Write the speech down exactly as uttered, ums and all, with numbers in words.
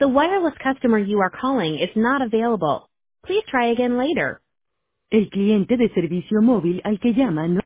The wireless customer you are calling is not available. Please try again later. El cliente de servicio móvil al que llama no